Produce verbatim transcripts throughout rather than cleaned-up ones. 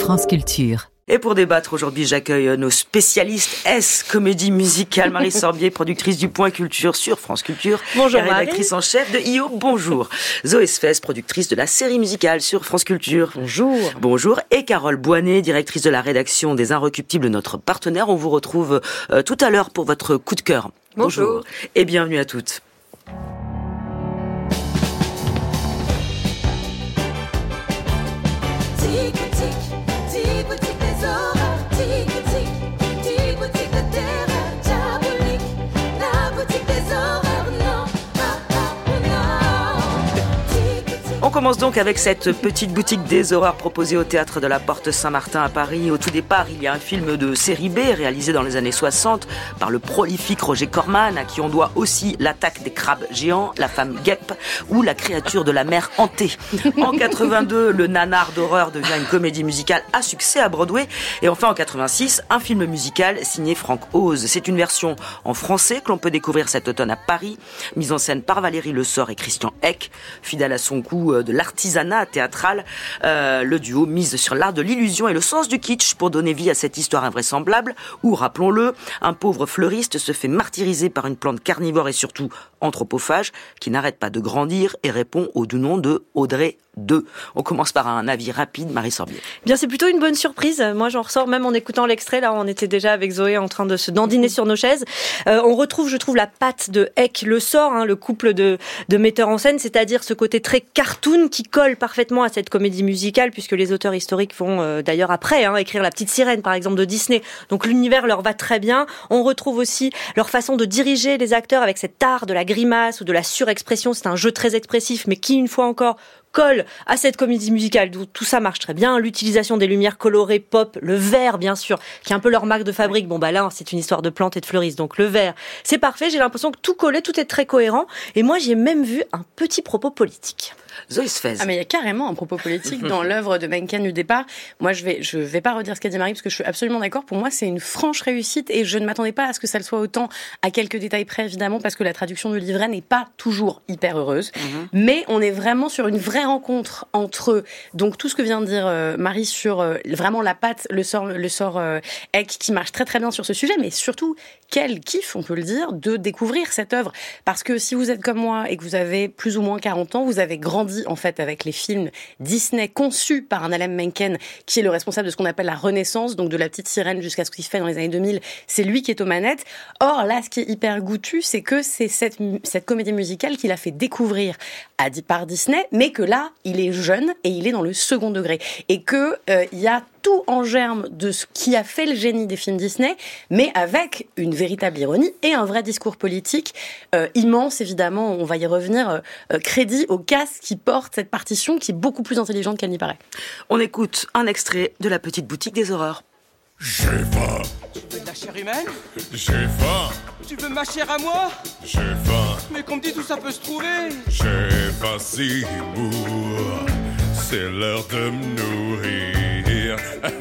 France Culture. Et pour débattre aujourd'hui, j'accueille nos spécialistes S, comédie musicale, Marie Sorbier, productrice du Point Culture sur France Culture. Bonjour et rédactrice Marie. en chef de I O. Bonjour. Zoé Sfez, productrice de la série musicale sur France Culture. Bonjour. Bonjour. Et Carole Boinet, directrice de la rédaction des Inrecuptibles, notre partenaire. On vous retrouve euh, tout à l'heure pour votre coup de cœur. Bonjour. Bonjour. Et bienvenue à toutes. On commence donc avec cette petite boutique des horreurs proposée au théâtre de la Porte Saint-Martin à Paris. Au tout départ, il y a un film de série B réalisé dans les années soixante par le prolifique Roger Corman, à qui on doit aussi L'attaque des crabes géants, La femme guêpe ou La créature de la mer hantée. En quatre-vingt-deux, le nanar d'horreur devient une comédie musicale à succès à Broadway. Et enfin en quatre-vingt-six, un film musical signé Franck Oz. C'est une version en français que l'on peut découvrir cet automne à Paris, mise en scène par Valérie Le Sort et Christian Eck. Fidèle à son goût de l'artisanat théâtral, euh, le duo mise sur l'art de l'illusion et le sens du kitsch pour donner vie à cette histoire invraisemblable où, rappelons-le, un pauvre fleuriste se fait martyriser par une plante carnivore et surtout anthropophage qui n'arrête pas de grandir et répond au doux nom de Audrey deux. On commence par un avis rapide, Marie Sorbier. Bien, c'est plutôt une bonne surprise. Moi, j'en ressors même en écoutant l'extrait. Là, on était déjà avec Zoé en train de se dandiner sur nos chaises. Euh, on retrouve, je trouve, la patte de Eck Le Sort, hein, le couple de, de metteurs en scène, c'est-à-dire ce côté très cartoon qui colle parfaitement à cette comédie musicale, puisque les auteurs historiques vont euh, d'ailleurs après hein, écrire La Petite Sirène, par exemple, de Disney. Donc l'univers leur va très bien. On retrouve aussi leur façon de diriger les acteurs avec cet art de la grimace ou de la surexpression. C'est un jeu très expressif, mais qui, une fois encore, colle à cette comédie musicale, d'où tout ça marche très bien. L'utilisation des lumières colorées pop, le vert bien sûr, qui est un peu leur marque de fabrique. Bon bah là, c'est une histoire de plantes et de fleuristes, donc le vert, c'est parfait. J'ai l'impression que tout collait, tout est très cohérent. Et moi, j'ai même vu un petit propos politique. Zoé Sfez. Ah mais il y a carrément un propos politique dans l'œuvre de Mencken du départ. Moi je vais je vais pas redire ce qu'a dit Marie parce que je suis absolument d'accord. Pour moi c'est une franche réussite et je ne m'attendais pas à ce que ça le soit autant, à quelques détails près évidemment parce que la traduction du livret n'est pas toujours hyper heureuse. Mm-hmm. Mais on est vraiment sur une vraie rencontre entre donc tout ce que vient de dire euh, Marie sur euh, vraiment la patte, le sort le sort euh, Eck qui marche très très bien sur ce sujet, mais surtout quel kiff on peut le dire de découvrir cette œuvre parce que si vous êtes comme moi et que vous avez plus ou moins quarante ans, vous avez grandi en fait avec les films Disney conçus par un Alan Menken qui est le responsable de ce qu'on appelle la Renaissance, donc de La Petite Sirène jusqu'à ce qu'il fait dans les années deux mille, c'est lui qui est aux manettes. Or là, ce qui est hyper goûtu, c'est que c'est cette, cette comédie musicale qu'il a fait découvrir à, par Disney, mais que là, il est jeune et il est dans le second degré. Et que euh, il y a tout en germe de ce qui a fait le génie des films Disney, mais avec une véritable ironie et un vrai discours politique euh, immense, évidemment, on va y revenir, euh, crédit au cast qui porte cette partition qui est beaucoup plus intelligente qu'elle n'y paraît. On écoute un extrait de La Petite Boutique des Horreurs. J'ai faim. Tu veux de la chair humaine? J'ai faim. Tu veux ma chair à moi? J'ai faim. Mais qu'on me dise où ça peut se trouver. J'ai faim si mourt. C'est l'heure de me nourrir.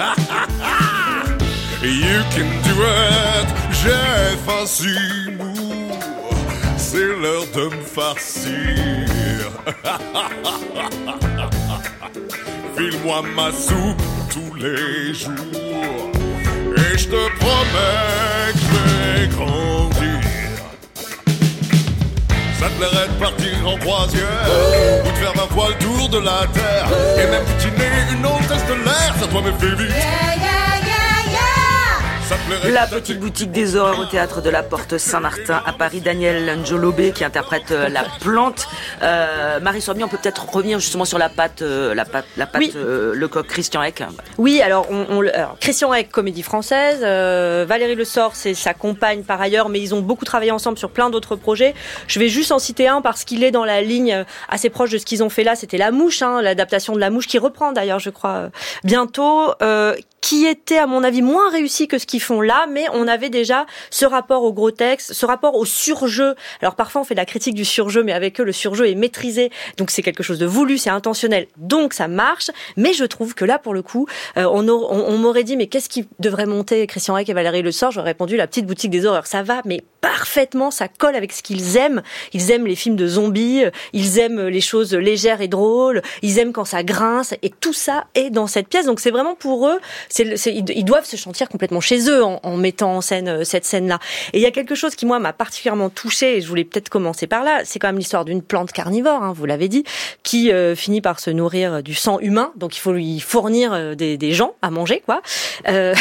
You can do it. J'ai faim si mourt. C'est l'heure de me farcir. File-moi ma soupe tous les jours. Et je te promets que je vais grandir. Ça te plairait de partir en croisière ou de faire vingt fois le tour de la terre et même butiner une hôtesse de l'air, ça doit me faire vite. Yeah, yeah, yeah, yeah. La Petite Boutique des Horreurs au théâtre de la Porte Saint-Martin à Paris. Daniel Njolobé qui interprète euh, la plante. Euh, Marie Sorbier, on peut peut-être revenir justement sur la patte, euh, la patte, la patte oui. euh, Lecoq, Christian Eck. Oui, alors, on, on, alors Christian Eck, comédie française. Euh, Valérie Le Sort, c'est sa compagne par ailleurs, mais ils ont beaucoup travaillé ensemble sur plein d'autres projets. Je vais juste en citer un parce qu'il est dans la ligne assez proche de ce qu'ils ont fait là. C'était La Mouche, hein, l'adaptation de La Mouche qui reprend d'ailleurs, je crois, bientôt. Euh, qui était à mon avis moins réussi que ce qu'ils font là, mais on avait déjà ce rapport au gros texte, ce rapport au surjeu. Alors parfois on fait de la critique du surjeu, mais avec eux le surjeu est maîtrisé, donc c'est quelque chose de voulu, c'est intentionnel, donc ça marche. Mais je trouve que là pour le coup, euh, on, on, on m'aurait dit mais qu'est-ce qui devrait monter Christian Reck et Valérie Le Sort, j'aurais répondu La Petite Boutique des Horreurs. Ça va, mais parfaitement, ça colle avec ce qu'ils aiment. Ils aiment les films de zombies, ils aiment les choses légères et drôles, ils aiment quand ça grince, et tout ça est dans cette pièce. Donc c'est vraiment pour eux, c'est, c'est, ils doivent se sentir complètement chez eux en, en mettant en scène cette scène-là. Et il y a quelque chose qui moi m'a particulièrement touchée, et je voulais peut-être commencer par là. C'est quand même l'histoire d'une plante carnivore, hein, vous l'avez dit, qui euh, finit par se nourrir du sang humain. Donc il faut lui fournir des, des gens à manger, quoi. Euh,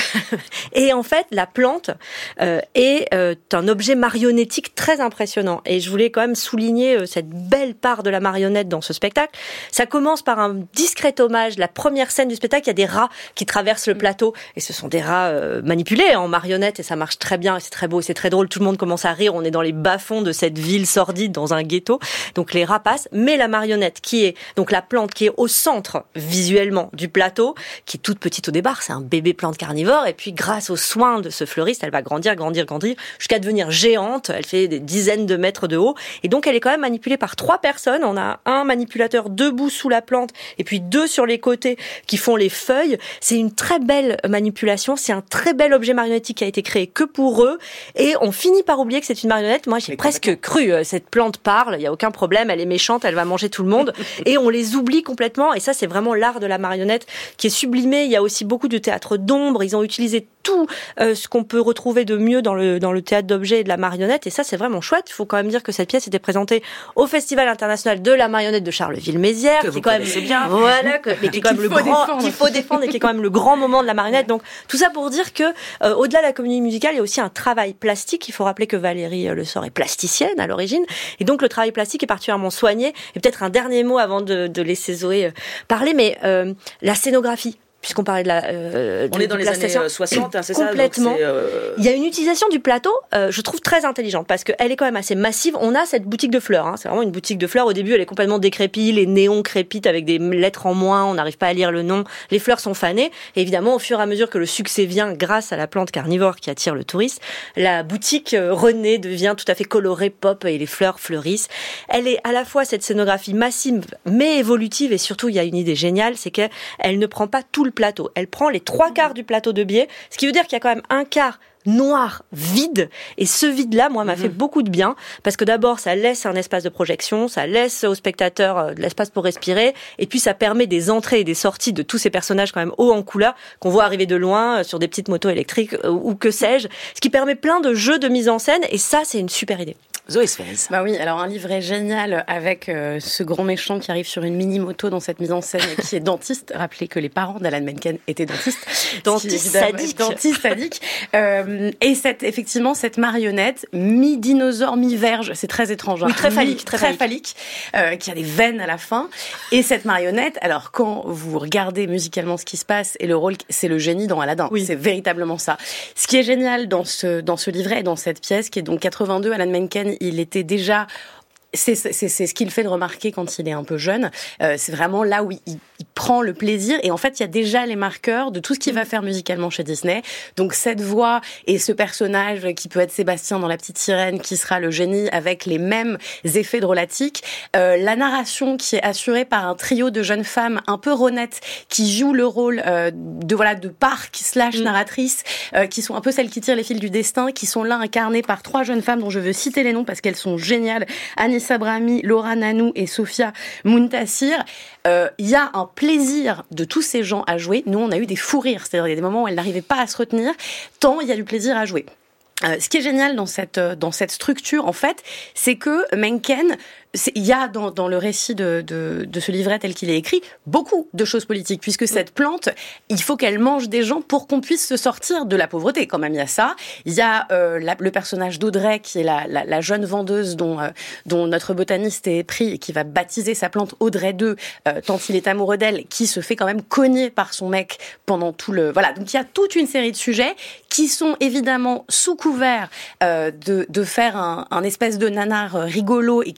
et en fait, la plante euh, est euh, un objet marionnettique très impressionnant. Et je voulais quand même souligner euh, cette belle part de la marionnette dans ce spectacle. Ça commence par un discret hommage. La première scène du spectacle, il y a des rats qui traversent le plateau. Et ce sont des rats euh, manipulés en marionnette. Et ça marche très bien. Et c'est très beau, c'est très drôle. Tout le monde commence à rire. On est dans les bas-fonds de cette ville sordide, dans un ghetto. Donc les rats passent. Mais la marionnette, qui est donc la plante qui est au centre visuellement du plateau, qui est toute petite au départ, c'est un bébé plante carnivore. Et puis grâce aux soins de ce fleuriste, elle va grandir, grandir, grandir, jusqu'à devenir géante. Elle fait des dizaines de mètres de haut. Et donc, elle est quand même manipulée par trois personnes. On a un manipulateur debout sous la plante et puis deux sur les côtés qui font les feuilles. C'est une très belle manipulation. C'est un très bel objet marionnettique qui a été créé que pour eux. Et on finit par oublier que c'est une marionnette. Moi, j'ai presque cru. Cette plante parle. Il n'y a aucun problème. Elle est méchante. Elle va manger tout le monde. Et on les oublie complètement. Et ça, c'est vraiment l'art de la marionnette qui est sublimé. Il y a aussi beaucoup de théâtre d'ombre. Ils ont utilisé tout euh, ce qu'on peut retrouver de mieux dans le dans le théâtre d'objets et de la marionnette, et ça c'est vraiment chouette. Il faut quand même dire que cette pièce était présentée au Festival international de la marionnette de Charleville-Mézières, que qui vous est quand même connaissez bien, voilà, que, mais qui est quand même le grand qu'il faut défendre et qui est quand même le grand moment de la marionnette. Donc tout ça pour dire que euh, au-delà de la comédie musicale, il y a aussi un travail plastique. Il faut rappeler que Valérie Le Sort est plasticienne à l'origine, et donc le travail plastique est particulièrement soigné. Et peut-être un dernier mot avant de, de laisser Zoé parler, mais euh, la scénographie. Puisqu'on parlait de la... Euh, on de, est dans les années soixante, hein, c'est complètement. ça. Complètement. Euh... Il y a une utilisation du plateau, euh, je trouve très intelligente, parce qu'elle est quand même assez massive. On a cette boutique de fleurs, hein, c'est vraiment une boutique de fleurs. Au début, elle est complètement décrépite, les néons crépitent avec des lettres en moins, on n'arrive pas à lire le nom. Les fleurs sont fanées. Et évidemment, au fur et à mesure que le succès vient, grâce à la plante carnivore qui attire le touriste, la boutique euh, renaît, devient tout à fait colorée, pop, et les fleurs fleurissent. Elle est à la fois cette scénographie massive, mais évolutive, et surtout, il y a une idée géniale, c'est qu'elle ne prend pas tout le plateau. Elle prend les trois quarts du plateau de biais, ce qui veut dire qu'il y a quand même un quart noir, vide, et ce vide-là, moi, m'a mmh. fait beaucoup de bien, parce que d'abord, ça laisse un espace de projection, ça laisse aux spectateurs de l'espace pour respirer, et puis ça permet des entrées et des sorties de tous ces personnages quand même hauts en couleur, qu'on voit arriver de loin, sur des petites motos électriques, ou que sais-je, ce qui permet plein de jeux de mise en scène, et ça, c'est une super idée. Zoé Sfez. Bah oui, alors un livret génial avec euh, ce grand méchant qui arrive sur une mini-moto dans cette mise en scène qui est dentiste. Rappelez que les parents d'Alan Menken étaient dentistes. Dentiste sadique. Dentiste sadique. Euh, et cette, effectivement, cette marionnette, mi-dinosaure, mi-verge, c'est très étrange. Hein. Oui, très phallique. Très, très phallique, phallique euh, qui a des veines à la fin. Et cette marionnette, alors quand vous regardez musicalement ce qui se passe, et le rôle, c'est le génie dans Aladdin. Oui. C'est véritablement ça. Ce qui est génial dans ce, dans ce livret et dans cette pièce, qui est donc quatre-vingt-deux, Alan Menken, il était déjà... C'est, c'est, c'est ce qu'il fait de remarquer quand il est un peu jeune. Euh, c'est vraiment là où il, il prend le plaisir. Et en fait, il y a déjà les marqueurs de tout ce qu'il va faire musicalement chez Disney. Donc cette voix et ce personnage qui peut être Sébastien dans La Petite Sirène, qui sera le génie avec les mêmes effets drôlatiques. Euh, la narration qui est assurée par un trio de jeunes femmes un peu ronettes qui jouent le rôle euh, de voilà de parc slash narratrice, euh, qui sont un peu celles qui tirent les fils du destin, qui sont là incarnées par trois jeunes femmes dont je veux citer les noms parce qu'elles sont géniales. Anis Sabrami, Laura Nanou et Sophia Muntassir. Il euh, y a un plaisir de tous ces gens à jouer. Nous, on a eu des fous rires, c'est-à-dire il y a des moments où elles n'arrivaient pas à se retenir, tant il y a du plaisir à jouer. Euh, ce qui est génial dans cette dans cette structure, en fait, c'est que Menken, il y a dans, dans le récit de, de, de ce livret tel qu'il est écrit beaucoup de choses politiques, puisque cette plante, il faut qu'elle mange des gens pour qu'on puisse se sortir de la pauvreté. Quand même, il y a ça. Il y a euh, la, le personnage d'Audrey, qui est la, la, la jeune vendeuse dont, euh, dont notre botaniste est pris et qui va baptiser sa plante Audrey deux, euh, tant il est amoureux d'elle, qui se fait quand même cogner par son mec pendant tout le... Voilà, donc il y a toute une série de sujets qui sont évidemment sous couvert euh, de, de faire un, un espèce de nanar rigolo et qui emporte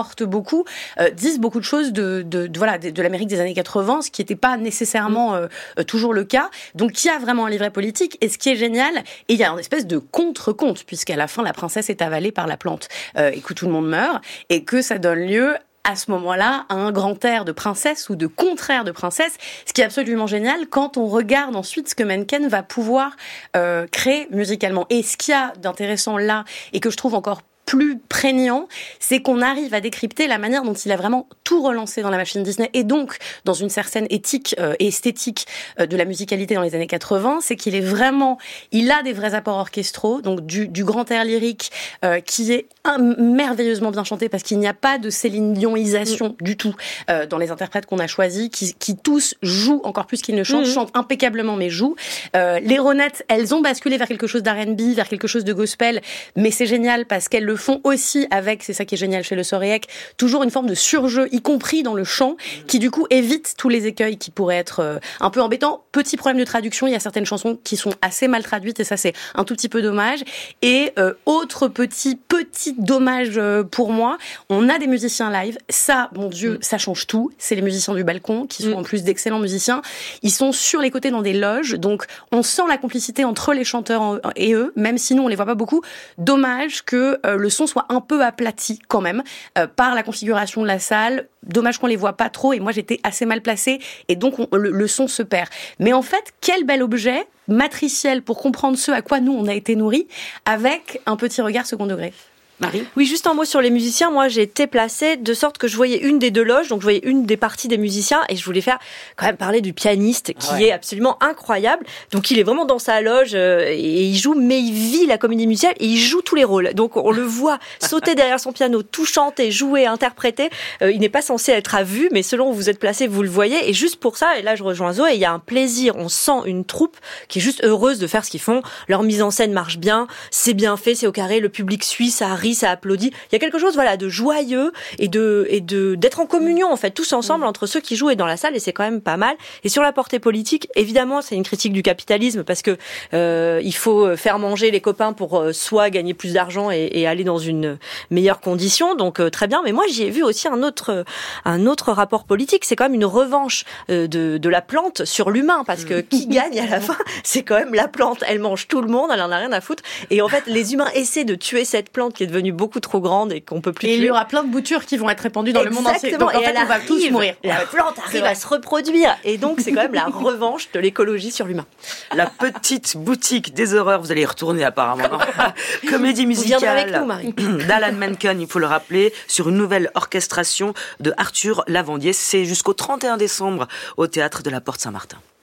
portent beaucoup, euh, disent beaucoup de choses de, de, de voilà de, de l'Amérique des années quatre-vingts, ce qui n'était pas nécessairement euh, euh, toujours le cas. Donc il y a vraiment un livret politique, et ce qui est génial, et il y a une espèce de contre-conte, puisqu'à la fin la princesse est avalée par la plante euh, et que tout le monde meurt, et que ça donne lieu à ce moment-là, à un grand air de princesse ou de contraire de princesse, ce qui est absolument génial quand on regarde ensuite ce que Mencken va pouvoir euh, créer musicalement. Et ce qu'il y a d'intéressant là, et que je trouve encore plus prégnant, c'est qu'on arrive à décrypter la manière dont il a vraiment tout relancé dans la machine Disney, et donc dans une certaine éthique euh, et esthétique euh, de la musicalité dans les années quatre-vingts, c'est qu'il est vraiment, il a des vrais apports orchestraux, donc du, du grand air lyrique euh, qui est un, merveilleusement bien chanté, parce qu'il n'y a pas de Céline Dionisation mmh. du tout euh, dans les interprètes qu'on a choisis, qui, qui tous jouent encore plus qu'ils ne chantent, mmh. chantent impeccablement mais jouent. Euh, les Ronettes, elles ont basculé vers quelque chose d'R and B, vers quelque chose de gospel, mais c'est génial parce qu'elles le font aussi avec, c'est ça qui est génial chez Le Soréec, toujours une forme de surjeu, y compris dans le chant, qui du coup évite tous les écueils qui pourraient être euh, un peu embêtants. Petit problème de traduction, il y a certaines chansons qui sont assez mal traduites, et ça c'est un tout petit peu dommage. Et euh, autre petit, petit dommage euh, pour moi, on a des musiciens live, ça, mon Dieu, mm. ça change tout, c'est les musiciens du balcon, qui sont mm. en plus d'excellents musiciens, ils sont sur les côtés dans des loges, donc on sent la complicité entre les chanteurs et eux, même si nous on les voit pas beaucoup. Dommage que euh, le le son soit un peu aplati quand même euh, par la configuration de la salle. Dommage qu'on les voit pas trop, et moi j'étais assez mal placée, et donc on, le, le son se perd. Mais en fait, quel bel objet matriciel pour comprendre ce à quoi nous on a été nourris, avec un petit regard second degré. Marie ? Oui, juste un mot sur les musiciens. Moi, j'ai été placée de sorte que je voyais une des deux loges, donc je voyais une des parties des musiciens, et je voulais faire quand même parler du pianiste, qui ouais. est absolument incroyable. Donc il est vraiment dans sa loge euh, et il joue, mais il vit la comédie musicale et il joue tous les rôles. Donc on le voit sauter derrière son piano, tout chanter, jouer, interpréter. Euh, il n'est pas censé être à vue, mais selon où vous êtes placé, vous le voyez. Et juste pour ça, et là je rejoins Zoé, il y a un plaisir. On sent une troupe qui est juste heureuse de faire ce qu'ils font. Leur mise en scène marche bien, c'est bien fait, c'est au carré, le public suit, ça rit, ça applaudit. Il y a quelque chose, voilà, de joyeux et de et de d'être en communion en fait, tous ensemble entre ceux qui jouent et dans la salle, et c'est quand même pas mal. Et sur la portée politique, évidemment, c'est une critique du capitalisme, parce que euh, il faut faire manger les copains pour euh, soit gagner plus d'argent et, et aller dans une meilleure condition. Donc euh, très bien. Mais moi, j'y ai vu aussi un autre un autre rapport politique. C'est quand même une revanche euh, de de la plante sur l'humain, parce que qui gagne à la fin, c'est quand même la plante. Elle mange tout le monde, elle en a rien à foutre. Et en fait, les humains essaient de tuer cette plante qui est devenue beaucoup trop grande et qu'on peut plus et tuer. Il y aura plein de boutures qui vont être répandues dans Exactement. le monde entier. Donc en et fait, elle on va arrive, tous mourir. La plante arrive à se reproduire. Et donc, c'est quand même la revanche de l'écologie sur l'humain. La petite boutique des horreurs, vous allez y retourner apparemment. Comédie musicale. Vous viendrez avec nous, Marie. d'Alan Menken, il faut le rappeler, sur une nouvelle orchestration de Arthur Lavandier. C'est jusqu'au trente et un décembre au Théâtre de la Porte Saint-Martin.